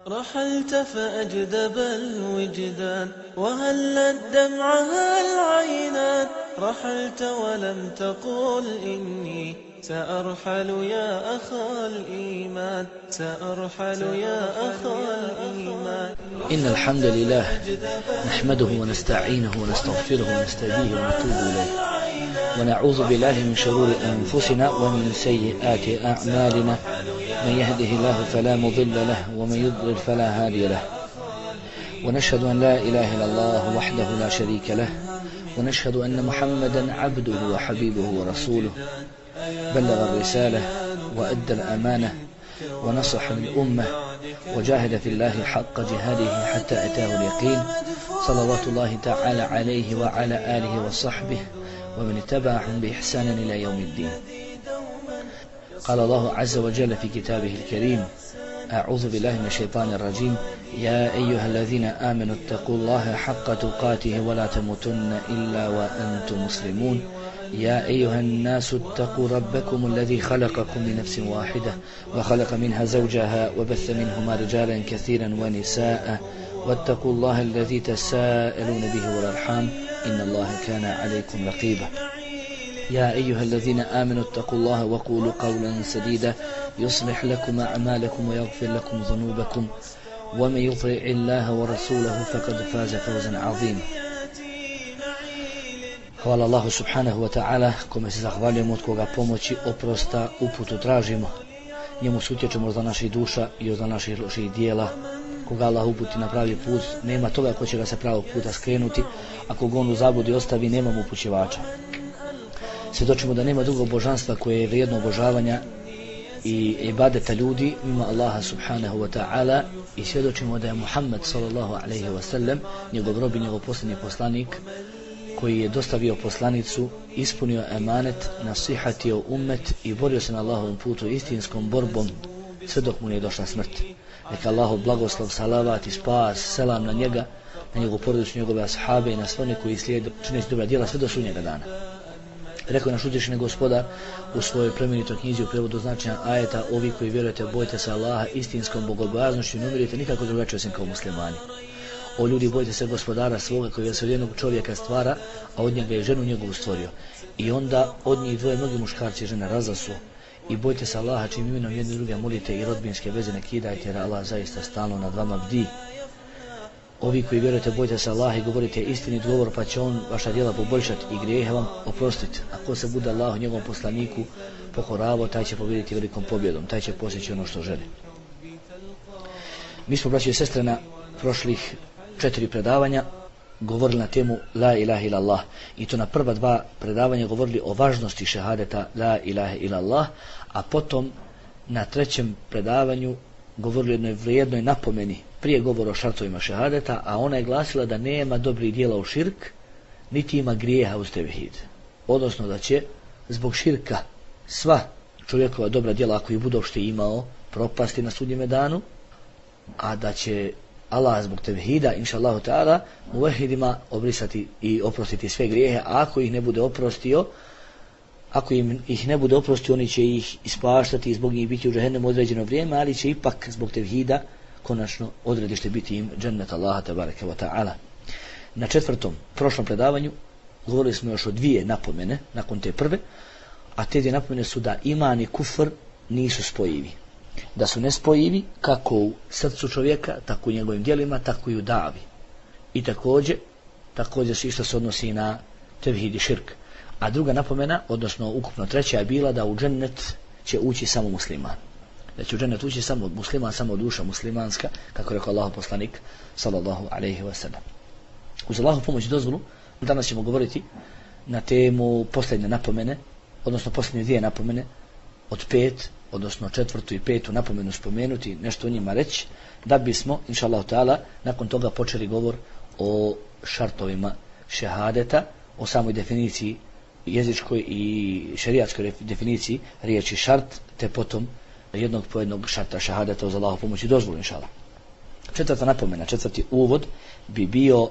رحلت فأجدب الوجدان وهل الدمع العينان رحلت ولم تقل إني سأرحل يا أخا الإيمان سأرحل يا أخا الإيمان. إن الحمد لله نحمده ونستعينه ونستغفره ونستهديه ونتوب إليه ونعوذ بالله من شرور أنفسنا ومن سيئات أعمالنا من يهده الله فلا مضل له ومن يضلل فلا هادي له ونشهد أن لا إله إلا الله وحده لا شريك له ونشهد أن محمدا عبده وحبيبه ورسوله بلغ الرسالة وأدى الأمانة ونصح للأمة وجاهد في الله حق جهاده حتى أتاه اليقين صلوات الله تعالى عليه وعلى آله وصحبه ومن اتبعهم بإحسان إلى يوم الدين. قال الله عز وجل في كتابه الكريم: أعوذ بالله من الشيطان الرجيم: يا أيها الذين آمنوا اتقوا الله حق تقاته ولا تموتن إلا وأنتم مسلمون. يا أيها الناس اتقوا ربكم الذي خلقكم من نفس واحدة وخلق منها زوجها وبث منهما رجالا كثيرا ونساء واتقوا الله الذي تساءلون به والأرحام إن الله كان عليكم رقيبا. يا أيها الذين آمنوا اتقوا الله وقولوا قولا سديدا يصلح لكم أعمالكم ويغفر لكم ذنوبكم ومن يطع الله ورسوله فقد فاز فوزا عظيما. Hvala Allahu subhanahu wa ta'ala, kome se zahvaljujemo, od koga pomoći, oprosta, uputu tražimo. Njemu se utječemo za naših duša i za naših loših dijela. Koga Allah uputi na pravi put, nema toga ko će ga se pravog puta skrenuti, a koga on u zabludi ostavi, nema mu upućivača. Svjedočimo da nema drugog božanstva koje je vrijedno obožavanja i ibadeta ljudi mimo Allaha subhanahu wa ta'ala i svjedočimo da je Muhammed sallallahu alaihi wa sallam njegov rob i njegov posljednji poslanik koji je dostavio poslanicu, ispunio emanet, nasihatio ummet i borio se na Allahovom putu istinskom borbom sve dok mu nije došla smrt. Neka Allahov blagoslov, salavat i spas, selam na njega, na njegovu porodicu, njegove ashabe i na sve one koji slijede čineći dobra djela sve do sudnjega dana. Rekao je naš uzvišeni Gospodar u svojoj plemenitoj knjizi u prevodu značenja ajeta: ovi koji vjerujete, bojite se Allaha istinskom bogobojaznošću i ne umirite nikako drugačije osim kao muslimani. O ljudi, bojite se Gospodara svoga koji je od jednog čovjeka stvara, a od njega je ženu njegovu stvorio. I onda od njih dvoje mnogi muškarci i žene razasuo. I bojite se Allaha čim imenom jedni druge molite i rodbinske veze ne kidajte, jer Allah zaista stalno nad vama bdi. Ovi koji vjerujete, bojite se Allaha i govorite istinit govor, pa će on vaša djela poboljšati i grijehe vam oprostiti. Ako se bude Allahu njegovom poslaniku pokoravao, taj će pobijediti velikom pobjedom, taj će postići ono što želi. Mi smo, braći i sestre, na prošlih 4 predavanja govorili na temu La ilaha illallah, i to na prva 2 predavanja govorili o važnosti šehadeta La ilaha illallah, a potom na 3. predavanju govorili o jednoj vrijednoj napomeni prije govora o šartovima šehadeta, a ona je glasila da nema dobrih djela u širk, niti ima grijeha uz tevhid. Odnosno da će zbog širka sva čovjekova dobra djela, ako ih bude uopšte imao, propasti na sudnjeme danu, a da će Allah zbog tevhida, inša Allahu ta'ala, muvahidima obrisati i oprostiti sve grijehe, a ako ih ne bude oprostio, ih ne bude oprostio, oni će ih ispaštati i zbog njih biti u džehennemu određeno vrijeme, ali će ipak zbog tevhida konačno odredište biti im džennet Allaha tebareke wa ta'ala. Na 4. prošlom predavanju govorili smo još o 2 napomene nakon te prve, a te 2 napomene su da iman i kufr nisu spojivi. Da su nespojivi kako u srcu čovjeka, tako u njegovim djelima, tako i u davi. I također se isto se odnosi na tevhid i širk. A druga napomena, odnosno ukupno 3. je bila da u džennet će ući samo musliman. Da će u džennet ući samo musliman, samo duša muslimanska, kako rekao Allahov poslanik sallallahu alejhi ve sellem. Uz Allahovu pomoć i dozvolu danas ćemo govoriti na temu posljednje napomene, odnosno posljednje 2 napomene od 5, odnosno 4. i 5. napomenu spomenuti, nešto o njima reći, da bismo, inša Allah ta'ala, nakon toga počeli govor o šartovima šehadeta, o samoj definiciji jezičkoj i šerijatskoj definiciji riječi šart, te potom jednog po jednog šarta šehadeta uz Allahovu pomoć i dozvolu, inša Allah. 4. napomena, 4. uvod bi bio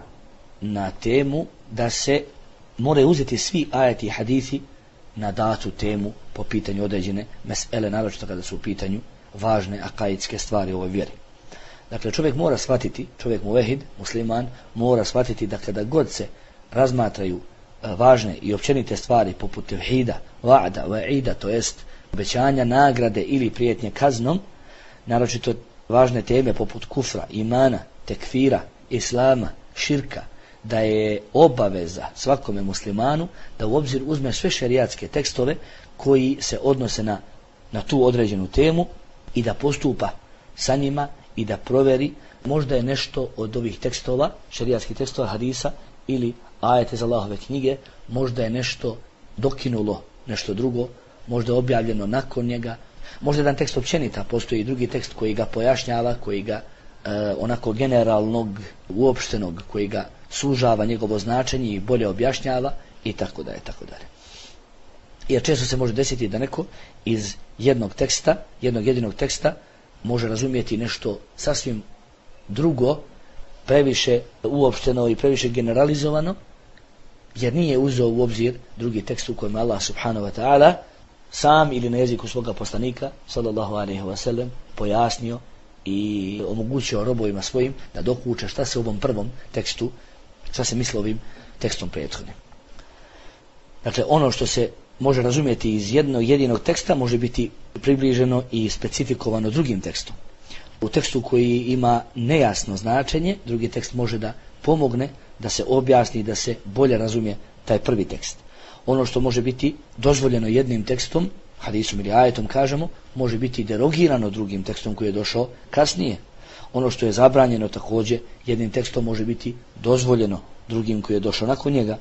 na temu da se moraju uzeti svi ajeti i hadisi na datu temu po pitanju određene mesele, naročito kada su u pitanju važne akaidske stvari u ovoj vjeri. Dakle, čovjek mora shvatiti, čovjek muvehid, musliman, mora shvatiti da kada god se razmatraju važne i općenite stvari poput tevhida, va'da, va'ida, to jest obećanja, nagrade ili prijetnje kaznom, naročito važne teme poput kufra, imana, tekfira, islama, širka, da je obaveza svakome muslimanu da u obzir uzme sve šerijatske tekstove koji se odnose na tu određenu temu i da postupa sa njima i da proveri možda je nešto od ovih tekstova, šerijatskih tekstova, hadisa ili ajete iz Allahove knjige, možda je nešto dokinulo nešto drugo, možda je objavljeno nakon njega, možda jedan tekst općenita, postoji drugi tekst koji ga pojašnjava, koji ga onako generalnog, uopštenog, koji ga sužava njegovo značenje i bolje objašnjava i tako dalje, tako dalje. Jer često se može desiti da neko iz jednog jedinog teksta može razumjeti nešto sasvim drugo, previše uopšteno i previše generalizovano, jer nije uzeo u obzir drugi tekst u kojem Allah subhanahu wa ta'ala sam ili na jeziku svoga poslanika sallallahu alejhi ve sellem pojasnio i omogućio robovima svojim da dokuče šta se u ovom prvom tekstu, šta se misli ovim tekstom prethodnim. Dakle, ono što se može razumjeti iz jednog jedinog teksta može biti približeno i specifikovano drugim tekstom. U tekstu koji ima nejasno značenje, drugi tekst može da pomogne da se objasni, da se bolje razumije taj prvi tekst. Ono što može biti dozvoljeno jednim tekstom, hadisom ili ajetom kažemo, može biti derogirano drugim tekstom koji je došao kasnije. Ono što je zabranjeno također jednim tekstom može biti dozvoljeno drugim koji je došao nakon njega.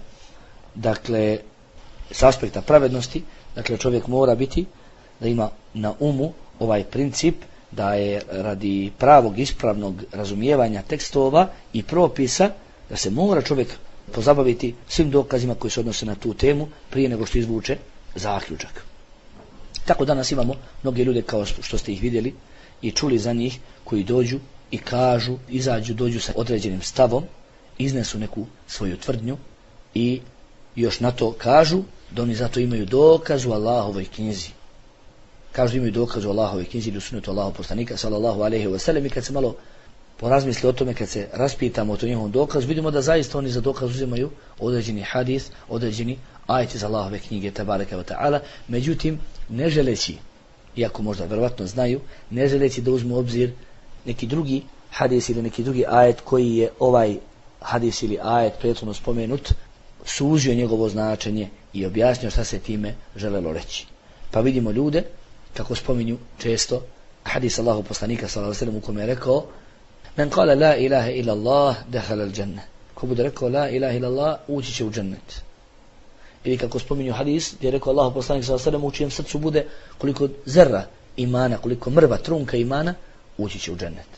Dakle, s aspekta pravednosti, dakle čovjek mora biti da ima na umu ovaj princip da je radi pravog ispravnog razumijevanja tekstova i propisa da se mora čovjek pozabaviti svim dokazima koji se odnose na tu temu prije nego što izvuče zaključak. Tako danas imamo mnoge ljude kao što ste ih vidjeli i čuli za njih koji dođu i kažu, dođu sa određenim stavom, iznesu neku svoju tvrdnju i još na to kažu da oni zato imaju dokaz u Allahovoj knjizi. Kažu imaju dokaz u Allahovoj knjizi ili u sunnetu Allahov poslanika sallallahu alejhi ve sellem i kad se malo porazmisli o tome, kad se raspitamo o tom njihovom dokazu, vidimo da zaista oni za dokaz uzimaju određeni hadis, određeni ajet iz Allahove knjige tebareke ve ta'ala, međutim ne želeći, iako možda vjerovatno znaju, ne želeći da uzmu u obzir neki drugi hadis ili neki drugi ajet koji je ovaj hadis ili ajet prethodno spomenut suzio njegovo značenje i objasnio šta se time želelo reći. Pa vidimo ljude kako spominju često hadis Allahov poslanika sallallahu alejhi ve sellem u kome je rekao: "Men qala la ilaha illa Allah dakhala al-dženne." Ko bude rekao la ilaha illa Allah, ući će u džennet. Ili kako spominju hadis gdje je rekao Allahov poslanik sallallahu alejhi ve sellem u čijem srcu bude koliko zerra imana, koliko mrva, trunka imana, ući će u džennet.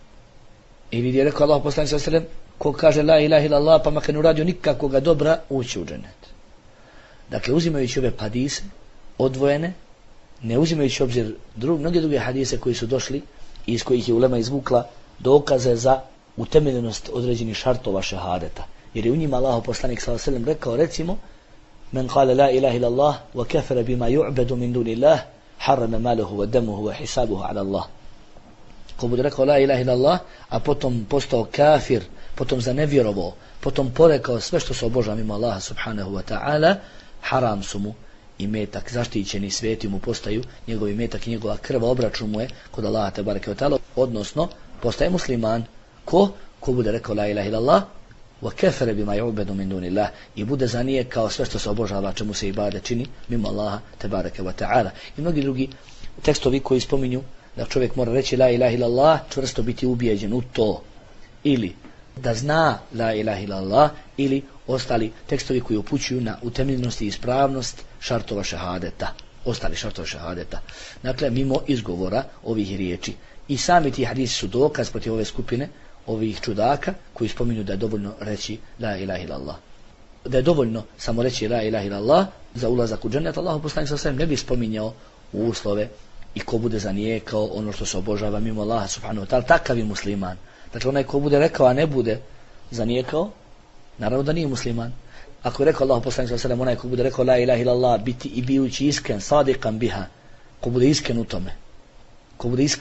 Ili gdje je rekao Allahov poslanik sallallahu alejhi ve sellem: ko kaže la ilaha illa Allah pa makar ne uradio nikakvoga dobra, ući u džennet. Dakle, uzimajući ove hadise odvojene, ne uzimajući obzir mnoge druge hadise koji su došli i iz kojih je ulema izvukla dokaze za utemeljenost određenih šartova šehadeta. Jer je u njima Allahov poslanik sallallahu alejhi ve sellem rekao, recimo: "Men qala la ilaha illa Allah wa kafara bima yu'badu min dunillah, harrama maluhu wa damuhu wa hisabuhu ala Allah." Ko bude rekao la ilaha illa Allah, a potom postao kafir, potom zanevjerovao, potom porekao sve što se obožava mimo Allaha subhanahu wa ta'ala, haram su mu imetak, zaštićeni sveti mu postaju, njegov imetak i njegova krv obračun mu je kod Allaha tebareke ve ta'ala, odnosno postaje musliman. Ko bude rekao la ilaha illallah wa kafara bima yu'badu min dunillah, i bude zanijekao sve što se obožava, čemu se ibadet čini mimo Allaha tebareke ve ta'ala. I mnogi drugi tekstovi koji spominju da čovjek mora reći la ilaha illallah, čvrsto biti ubijeđen u to, ili da zna la ilaha illallah, ili ostali tekstovi koji upućuju na utemeljenost i ispravnost šartova šehadeta, ostali šartova šehadeta. Dakle, mimo izgovora ovih riječi. I sami ti hadisi su dokaz protiv ove skupine, ovih čudaka koji spominju da je dovoljno reći la ilaha illallah. Da je dovoljno samo reći la ilaha illallah za ulazak u džennet, Allahov poslanik sallallahu alejhi ve sellem ne bi spominjao uslove i ko bude zanijekao ono što se obožava mimo Allaha subhanahu wa ta'ala, takav je musliman. Dakle, onaj ko bude rekao, a ne bude zanijekao, naravno da nije musliman. Ako je rekao Allahov poslanik sallallahu alejhi ve sellem, onaj ko bude rekao la ilaha illallah biti i bijući iskren, sadiqan biha, ko bude iskren u tome, ko bude iskren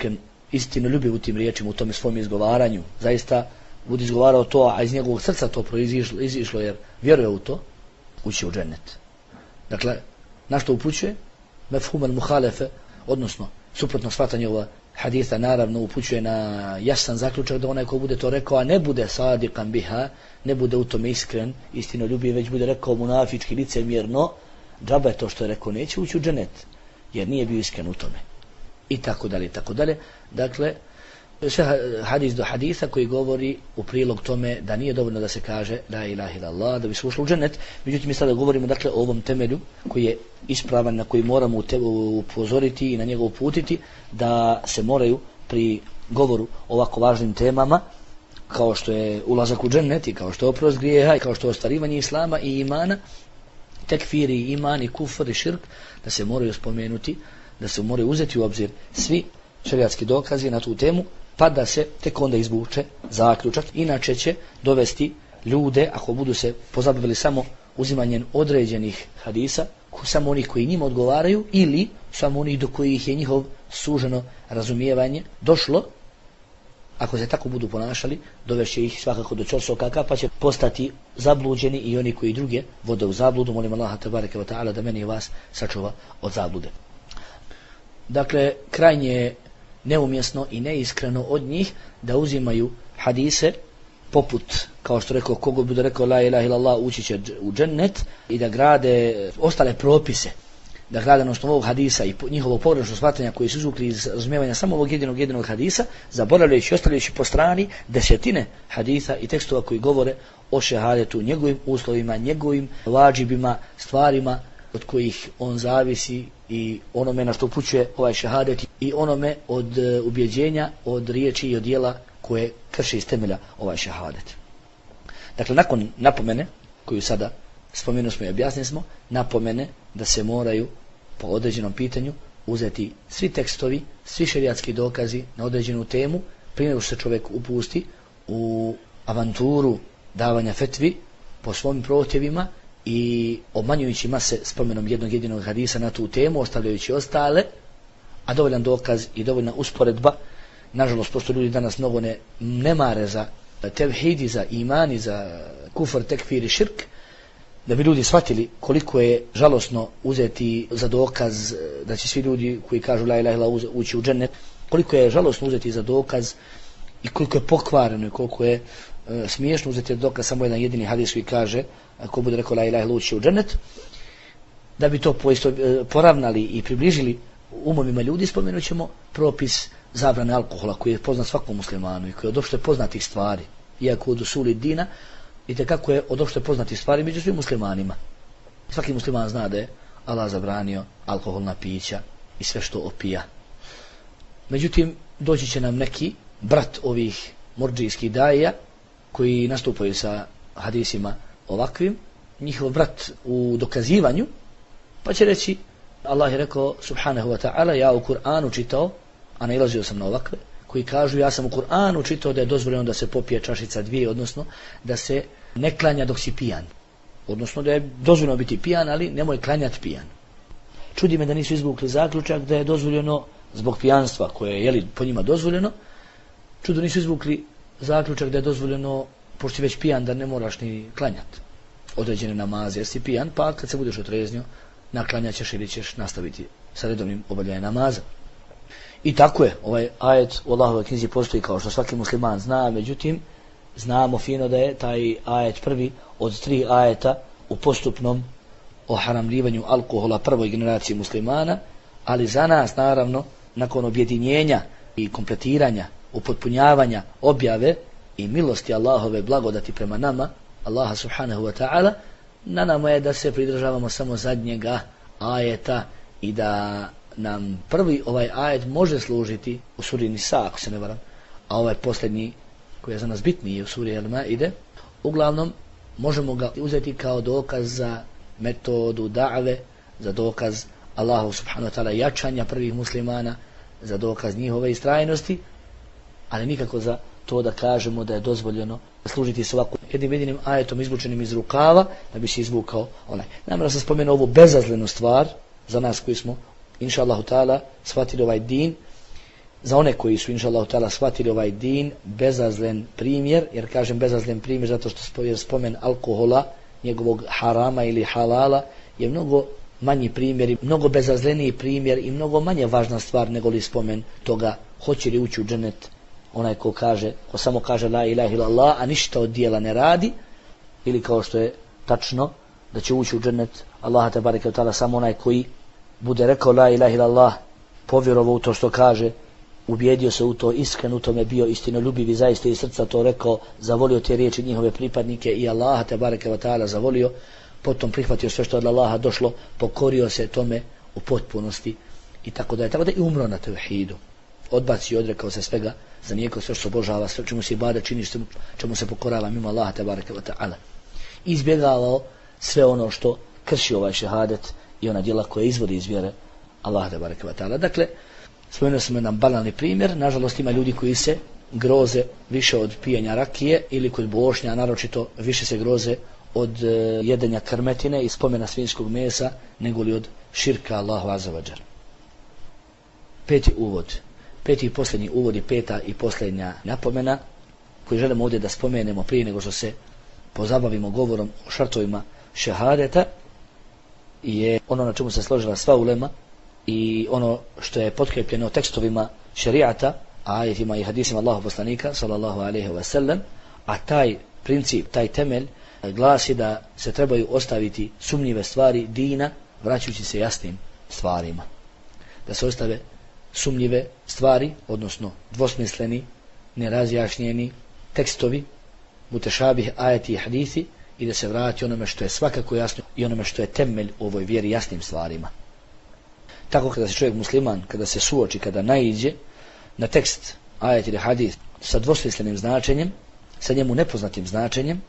istinoljubiv u tim riječima, u tome svom izgovaranju, zaista bude izgovarao to, a iz njegovog srca to proizišlo jer vjeruje u to, ući u džennet. Dakle, na što upućuje? Mefhum al-muhalefe, odnosno suprotno shvatanje ova haditha naravno upućuje na jasan zaključak da onaj ko bude to rekao, a ne bude sadiqan biha, ne bude u tome iskren, istinoljubiv, već bude rekao munafički, licemjerno, džaba je to što je rekao, neće ući u džennet, jer nije bio iskren u tome. I tako dalje, i tako dalje. Dakle, sve hadis do hadisa koji govori u prilog tome da nije dovoljno da se kaže la ilaha illallah da bi se ušlo u džennet. Međutim, mi sada govorimo dakle o ovom temelju koji je ispravan, na koji moramo upozoriti i na njega uputiti, da se moraju pri govoru o ovako važnim temama kao što je ulazak u džennet i kao što je oprost grijeha i kao što je ostvarivanje islama i imana, tekfiri, iman i kufr i širk, da se moraju spomenuti, da se moraju uzeti u obzir svi šerijatski dokazi na tu temu, pa da se tek onda izvuče zaključak. Inače će dovesti ljude, ako budu se pozabavili samo uzimanjem određenih hadisa, samo onih koji njima odgovaraju, ili samo onih do kojih je njihov suženo razumijevanje došlo, ako se tako budu ponašali, dovešće ih svakako do ćorsokaka, pa će postati zabluđeni i oni koji druge vode u zabludu. Molim Allaha tebareke ve taala da meni i vas sačuva od zablude. Dakle, krajnje je neumjesno i neiskreno od njih da uzimaju hadise poput, kao što rekao, kogo bude rekao la ilaha illallah ući će u džennet, i da grade ostale propise, da grade na osnovu ovog hadisa i njihovo pogrešno shvatanja koji su izvukli iz razumijevanja samo ovog jedinog hadisa, zaboravljajući i ostavljajući po strani desetine hadisa i tekstova koji govore o šehadetu, njegovim uslovima, njegovim vađibima, stvarima od kojih on zavisi i onome na što upućuje ovaj šehadet i onome od ubjeđenja, od riječi i od djela koje krši iz temelja ovaj šehadet. Dakle, nakon napomene koju sada spomenuli smo i objasnili smo, napomene da se moraju po određenom pitanju uzeti svi tekstovi, svi šerijatski dokazi na određenu temu, prije nego što se čovjek upusti u avanturu davanja fetvi po svojim prohtjevima i obmanjujući mase spomenom jednog jedinog hadisa na tu temu, ostavljajući ostale, a dovoljan dokaz i dovoljna usporedba. Nažalost, pošto ljudi danas mnogo ne mare za tevhid, za iman i za kufr, tekfir i širk, da bi ljudi shvatili koliko je žalosno uzeti za dokaz da će svi ljudi koji kažu la ilaha illallah ući u džennet, koliko je žalosno uzeti za dokaz i koliko je pokvareno i koliko je smiješno uzeti za dokaz samo jedan jedini hadis koji kaže ko bude rekao la ilaha illallah ući u džennet. Da bi to poravnali i približili umovima ljudi, spomenut ćemo propis zabrane alkohola koji je poznat svakom muslimanu i koji je od opšte poznatih stvari, iako od usuli dina, i tekako je od opšte poznatih stvari među svim muslimanima. Svaki musliman zna da je Allah zabranio alkoholna pića i sve što opija. Međutim, doći će nam neki brat ovih murdžijskih daija koji nastupaju sa hadisima ovakvim, njihov brat u dokazivanju, pa će reći Allah je rekao subhanahu wa ta'ala, ja u Kur'anu čitao, a nailazio sam na ovakve, koji kažu ja sam u Kur'anu čitao da je dozvoljeno da se popije čašica dvije, odnosno da se ne klanja dok si pijan. Odnosno da je dozvoljeno biti pijan, ali nemoj klanjati pijan. Čudi me da nisu izvukli zaključak da je dozvoljeno zbog pijanstva koje je po njima dozvoljeno. Čudo nisu izvukli zaključak da je dozvoljeno, pošto si već pijan, da ne moraš ni klanjati određene namaze jer si pijan, pa kad se budeš otreznio naklanjaćeš ili ćeš nastaviti sa redovnim obavljanjem namaza. I tako je, ovaj ajet u Allahovoj knjizi postoji kao što svaki musliman zna, međutim znamo fino da je taj ajet prvi od 3 ajeta u postupnom oharamljivanju alkohola prvoj generaciji muslimana, ali za nas naravno nakon objedinjenja i kompletiranja, upotpunjavanja objave i milosti Allahove blagodati prema nama, Allaha subhanahu wa ta'ala, na nama je da se pridržavamo samo zadnjega ajeta i da nam prvi ovaj ajet može služiti u suri Nisa, ako se ne varam, a ovaj posljednji koji je za nas bitniji u suri Al-Maide, uglavnom možemo ga uzeti kao dokaz za metodu da've, za dokaz Allahu subhanahu wa ta'ala jačanja prvih muslimana, za dokaz njihove istrajnosti, ali nikako za to da kažemo da je dozvoljeno služiti se ovako jednim jedinim ajetom izvučenim iz rukava da bi se izvukao onaj. Namjerno sam spomenuo ovu bezazlenu stvar za nas koji smo inša Allahu ta'ala shvatili ovaj din za one koji su inšallahu ta'ala shvatili ovaj din bezazlen primjer, jer kažem bezazlen primjer zato što je spomen alkohola, njegovog harama ili halala, je mnogo manji primjer, mnogo bezazleniji primjer i mnogo manje važna stvar nego li spomen toga hoće li ući u džennet onaj ko samo kaže la ilaha illallah, a ništa od dijela ne radi, ili kao što je tačno da će ući u džennet Allaha tebareke ve taala samo onaj koji bude rekao la ilaha illallah, povjerovao u to što kaže, ubijedio se u to, iskren u tome bio, istinoljubiv i zaista iz srca to rekao, zavolio te riječi njihove pripadnike i Allaha tebareke ve taala zavolio, potom prihvatio sve što od Allaha došlo, pokorio se tome u potpunosti i tako da i umro na tevhidu, odbacio i odrekao se svega za nijeko, sve što obožava, sve čemu se ibade čini, čemu se pokorava mimo Allaha tebareke ve taala, izbjegavao sve ono što krši ovaj šehadet i ona djela koje izvodi iz vjere Allaha tebareke ve taala. Dakle, spomenuo sam jedan banalni primjer, nažalost ima ljudi koji se groze više od pijenja rakije ili kod Bošnja naročito više se groze od jedenja krmetine i spomena svinjskog mesa nego li od širka Allahu azza wa džal. Peti i posljednji uvod i peta i posljednja napomena koju želimo ovdje da spomenemo prije nego što se pozabavimo govorom o šartovima šehadeta je ono na čemu se složila sva ulema i ono što je potkrepljeno tekstovima šerijata, ajetima i hadisima Allahu poslanika sallallahu alejhi ve sellem, a taj princip, taj temelj glasi da se trebaju ostaviti sumnjive stvari dina vraćajući se jasnim stvarima. Da se ostave sumnjive stvari, odnosno dvosmisleni, nerazjašnjeni tekstovi, mutešabih ajeti i hadisi i da se vrati onome što je svakako jasno i onome što je temelj u ovoj vjeri jasnim stvarima. Tako kada se čovjek musliman, kada se suoči, kada naiđe na tekst ajet ili hadis sa dvosmislenim značenjem, sa njemu nepoznatim značenjem,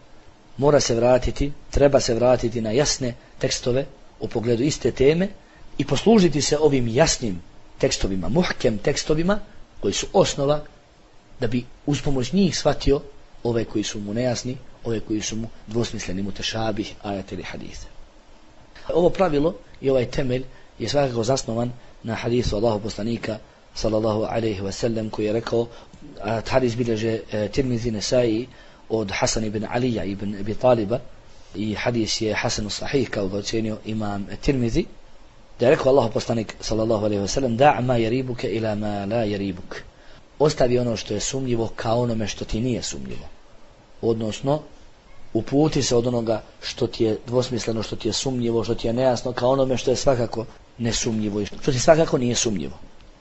treba se vratiti na jasne tekstove u pogledu iste teme i poslužiti se ovim jasnim tekstovima, muhkem tekstovima koji su osnova da bi uz pomoć njih shvatio ove koji su mu nejasni, ove koji su mu dvosmisleni, mutešabih ajet ili hadise. Ovo pravilo i ovaj temelj je svakako zasnovan na hadisu Allahu poslanika sallallahu alejhi ve sellem koji je rekao, hadis bilježe Tirmizi, Nesai od Hasan ibn Alija ibn Abi Taliba i hadis je Hasan sahih kao ga ocenio imam Tirmizi, da je rekao Allahu poslanik sallallahu alejhi ve sellem da' ma yaribuka ila ma la yaribuk, ostavi ono što je sumnjivo ka onome što ti nije sumnjivo, odnosno uputi se od onoga što ti je dvosmisleno, što ti je sumnjivo, što ti je nejasno, ka onome što je svakako nesumnjivo i što ti svakako nije sumnjivo.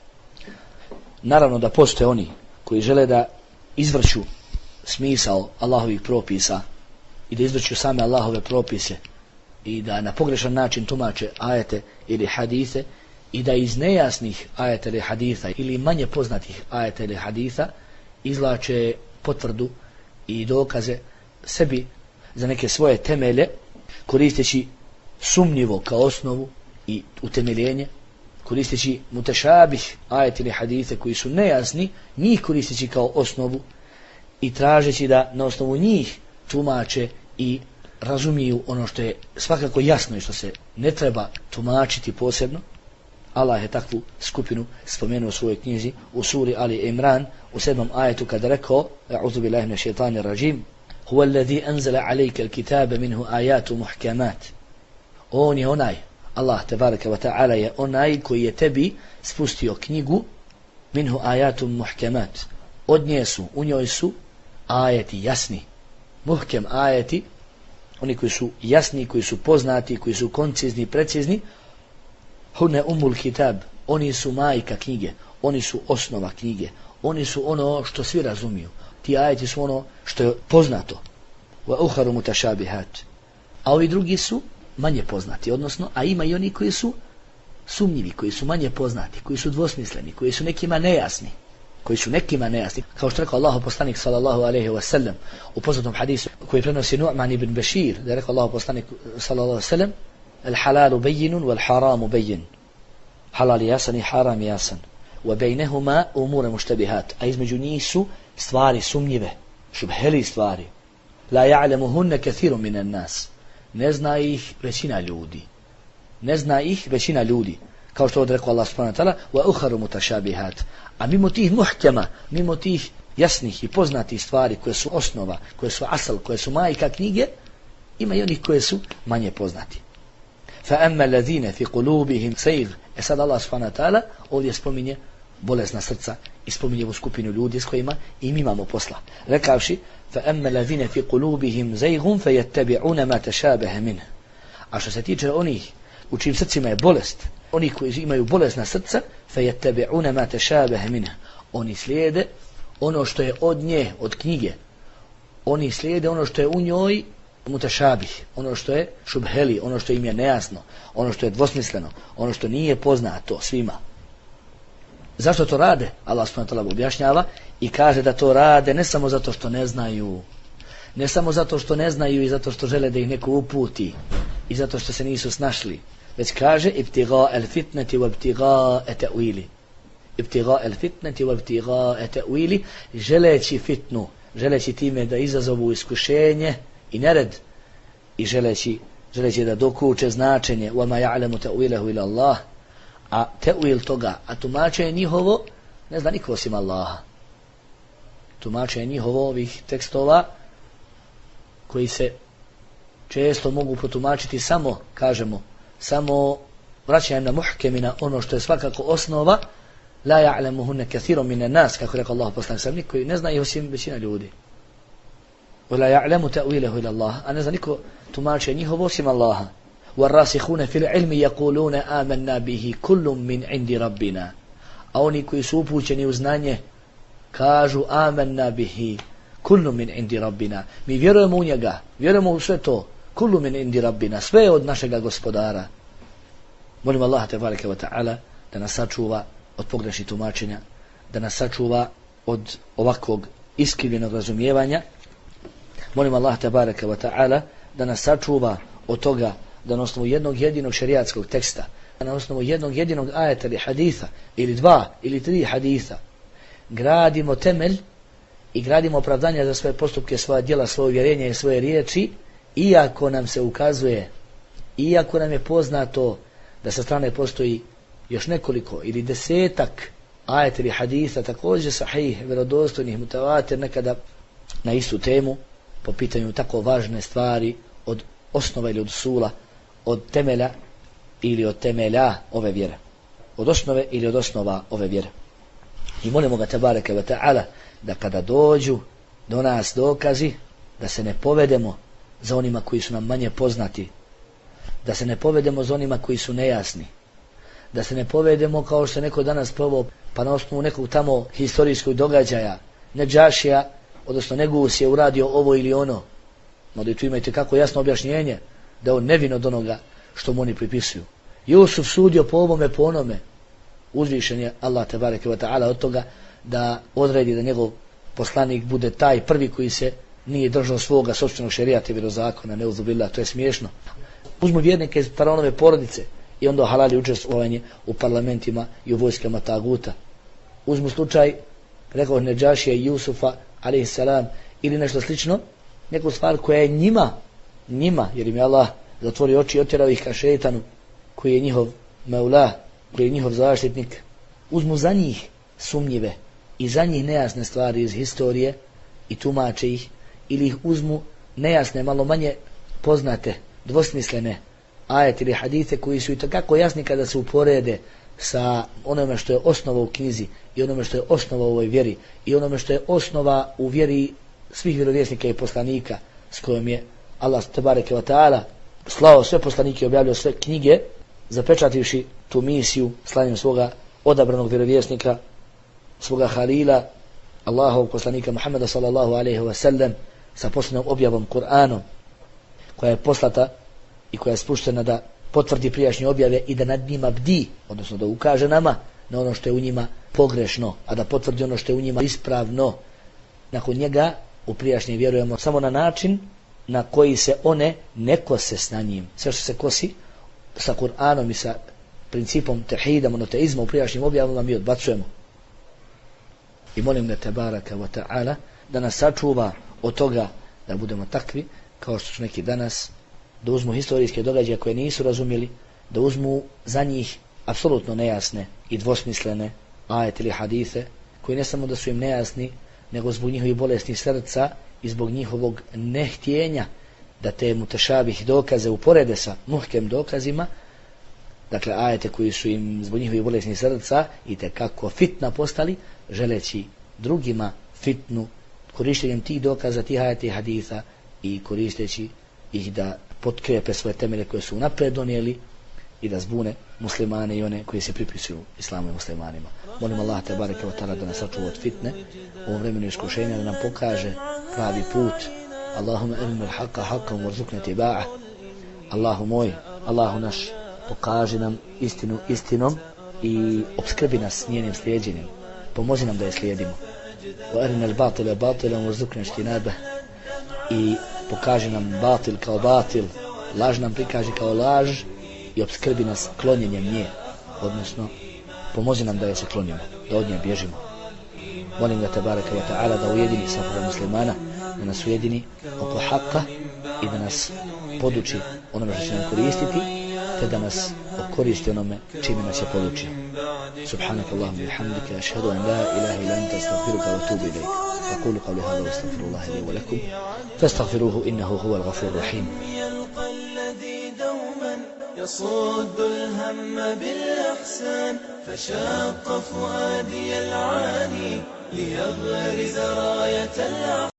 Naravno da postoje oni koji žele da izvrću smisao Allahovih propisa i da izvrću same Allahove propise i da na pogrešan način tumače ajete ili hadise i da iz nejasnih ajeta ili haditha ili manje poznatih ajeta ili haditha izvlače potvrdu i dokaze sebi za neke svoje temelje, koristeći sumnjivo kao osnovu i utemeljenje, koristeći mutešabih ajet ili hadise koji su nejasni, njih koristeći kao osnovu i tražeći da na osnovu njih tumače i razumiju ono što je svakako jasno i što se ne treba tumačiti posebno. Allah je takvu skupinu spomenuo u svojoj knjizi u suri Ali Imran u 7. ajetu kada rekao a'udhu billahi minash shaitanir rajim huwa alladhi anzala alayka alkitaba minhu ayatu muhkamat. On je onaj, Allah tebareke ve taala je onaj koji je tebi spustio knjigu minhu ayatu muhkamat. U njoj su ajeti jasni, muhkem ajeti, oni koji su jasni, koji su poznati, koji su koncizni, precizni. Hunne umul kitab, oni su majka knjige, oni su osnova knjige, oni su ono što svi razumiju. Ti ajeti su ono što je poznato. Wa ukharu mutashabihat. A ovi drugi su manje poznati, odnosno, a ima i oni koji su sumnjivi, koji su manje poznati, koji su dvosmisleni, koji su nekima nejasni. Kao što rekao Allahu poslanik sallallahu alejhi ve sellem u poznatom hadisu koji prenosi Nu'man ibn Bashir, da je rekao Allahu poslanik sallallahu alejhi ve sellem الحلال بين والحرام بين. Halal jasan i haram jasan. وبينهما أمور مشتبهات. A između njih su stvari sumnjive, šubheli stvari. لا يعلمهن كثير من الناس. Ne zna ih većina ljudi. kao što ovdje rekao Allah subhanahu wa ta'ala, wa ukharu mutashabihat. A mimo tih muhkema, mimo tih jasnih i poznatih stvari koje su osnova, koje su asal, koje su majka knjige, ima i onih koje su manje poznati. Fa amma alladhina fi qulubihim zayg. Sad Allah subhanahu wa ta'ala ovdje spominje bolesna srca i spominje u skupinu ljudi s kojima i mi imamo posla. Rekavši, fa amma alladhina fi qulubihim zayghun fayattabi'una ma tashabaha minhu. A što se tiče onih u čijim srcima je bolest, oni koji imaju bolesna srca, fayattabi'una ma tashabaha minhu. Oni slijede ono što je od nje, od knjige. Oni slijede ono što je u njoj mutashabih, ono što je šubheli, ono što im je nejasno, ono što je dvosmisleno, ono što nije poznato svima. Zašto to rade? Allah subhanahu wa ta'ala objašnjava i kaže da to rade ne samo zato što ne znaju, ne samo zato što ne znaju i zato što žele da ih neko uputi i zato što se nisu snašli, već kaže ibtiga al fitnati wa ibtiga ta'wili. Ibtiga al fitnati wa ibtiga ta'wili, želeći fitnu, želeći time da izazovu iskušenje i nered i želeći da dokuče značenje wa ma ya'lamu ta'wilahu ila Allah. A te'wil toga, a tumačenje njihovo ne zna niko osim Allaha. Tumačenje njihovo ovih tekstova koji se često mogu protumačiti samo, kažemo, samo vraćajem na muhkemi, na ono što je svakako osnova, la ya'lamuhunna kathirun minan nas, kako rekao Allah poslanik sallallahu koji ne zna ih osim većina ljudi. Wa la ya'lamu ta'wilahu ila Allah, a ne zna niko tumačenje njihovo osim Allaha. والراسخون في العلم يقولون آمنا به كل من عند ربنا. A oni koji su upućeni u znanje kažu amanna bihi kullu min indi rabbina. Mi vjerujemo u njega, vjerujemo u sve to. Kullu min indi rabbina, sve od našega gospodara. Molim Allah tebareke ve taala da nas sačuva od pogrešnih tumačenja, da nas sačuva od ovakvog iskrivljenog razumijevanja. Molim Allah tebareke ve taala da nas sačuva od toga da na osnovu jednog jedinog šerijatskog teksta, na osnovu jednog jedinog ajeta ili haditha, ili 2 ili 3 haditha, gradimo temelj i gradimo opravdanja za svoje postupke, svoja djela, svoje uvjerenje i svoje riječi, iako nam se ukazuje, iako nam je poznato da sa strane postoji još nekoliko ili 10 ajeta ili haditha, također sahih, vjerodostojnih, mutawatir, nekada na istu temu, po pitanju tako važne stvari od osnova ili od usula, od temelja ili od temelja ove vjere. Od osnove ili od osnova ove vjere. I molimo ga tebareke ve ta'ala da kada dođu do nas dokazi, da se ne povedemo za onima koji su nam manje poznati, da se ne povedemo za onima koji su nejasni, da se ne povedemo kao što neko danas poveo, pa na osnovu nekog tamo historijskog događaja, Nedžašija, odnosno Negus je uradio ovo ili ono. Mada tu imajte kako jasno objašnjenje da on nevin od onoga što mu oni pripisuju. Jusuf sudio po ovome, po onome. Uzvišen je Allah tebareke ve ta'ala od toga da odredi da njegov poslanik bude taj prvi koji se nije držao svoga sopstvenog šerijata i vjerozakona, neuzubillah, to je smiješno. Uzmu vjernike iz faraonove porodice i onda halali učestvovanje u parlamentima i u vojskama taguta. Uzmu slučaj, rekao Nedžašija i Jusufa, alejhiselam, ili nešto slično, neku stvar koja je njima, jer im je Allah zatvorio oči i otjerao ih ka šejtanu, koji je njihov meula, koji je njihov zaštitnik. Uzmu za njih sumnjive i za njih nejasne stvari iz historije i tumače ih, ili ih uzmu nejasne, malo manje poznate, dvosmislene ajete ili hadite koji su i takako jasni kada se uporede sa onome što je osnova u knjizi i onome što je osnova u ovoj vjeri i onome što je osnova u vjeri svih vjerovjesnika i poslanika s kojom je Allah tebareke ve taala slao sve poslanike i objavljao sve knjige, zapečativši tu misiju slanjem svoga odabranog vjerovjesnika, svoga halila, Allahovog poslanika Muhammeda sallallahu alejhi ve sellem, sa posljednom objavom Kur'anom, koja je poslata i koja je spuštena da potvrdi prijašnje objave i da nad njima bdi, odnosno da ukaže nama na ono što je u njima pogrešno, a da potvrdi ono što je u njima ispravno. Nakon njega u prijašnje vjerujemo samo na način na koji se one ne kose s na njim. Sve što se kosi sa Kur'anom i sa principom tevhida, monoteizma u prijašnjim objavama mi odbacujemo. I molim ga tebaraka wa ta'ala da nas sačuva od toga da budemo takvi kao što su neki danas, da uzmu historijske događaje koje nisu razumjeli, da uzmu za njih apsolutno nejasne i dvosmislene ajete ili hadise, koji ne samo da su im nejasni, nego zbog njihovih bolesnih srca i zbog njihovog nehtjenja da te mutešabih dokaze uporede sa muhkem dokazima, dakle ajete koji su im zbog njihovih bolesnih srca i tekako fitna postali, želeći drugima fitnu korištenjem tih dokaza, tih ajeta i haditha i koristeći ih da potkrepe svoje temelje koje su napred donijeli i da zbune muslimane i one koji se pripisuju islamu i muslimanima. Molim Allah te bareke ve taala da nas sačuva od fitne u ovom vremenu iskušenja, da nam pokaže pravi put. Allahumma arinal haqqa haqqan warzuqna ittiba'a. Allahu moj, Allahu naš, pokaži nam istinu istinom i opskrbi nas njenim slijedjenjem. Pomozi nam da je slijedimo. Wa arinal batila batilan warzuqna ijtinaba. I pokaži nam batil kao batil, laž nam prikaži kao laž i opskrbi nas klonjenjem nje, odnosno pomozi nam da je se klonimo, da od nje bježimo. Molim ga te bareke ve taala da ujedini svakoga muslimana, da nas ujedini oko haka i da nas poduči onome što će nam koristiti, te da nas okoristi onome čime nas je podučio. Subhanaka Allahumma bihamdika, ashhadu an la ilaha illa anta, astaghfiruka wa atubu ilayk. أقول قولي هذا واستغفر الله لي ولكم فاستغفروه إنه هو الغفور الرحيم. يلقى الذي دوما يصد الهم بالإحسان، فشاق فؤادي العاني ليغرز راية العقل.